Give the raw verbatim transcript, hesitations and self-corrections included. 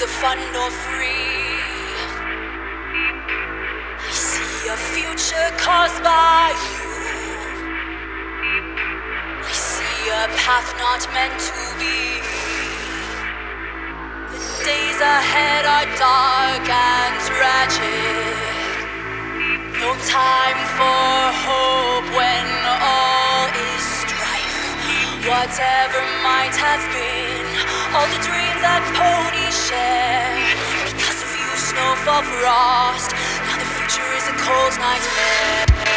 neither fun nor free. I see a future caused by you. I see a path not meant to be. The days ahead are dark and tragic. No time for hope when all is strife. Whatever might have been, all the dreams that ponies share. Because of you, snowfall, frost. Now the future is a cold nightmare.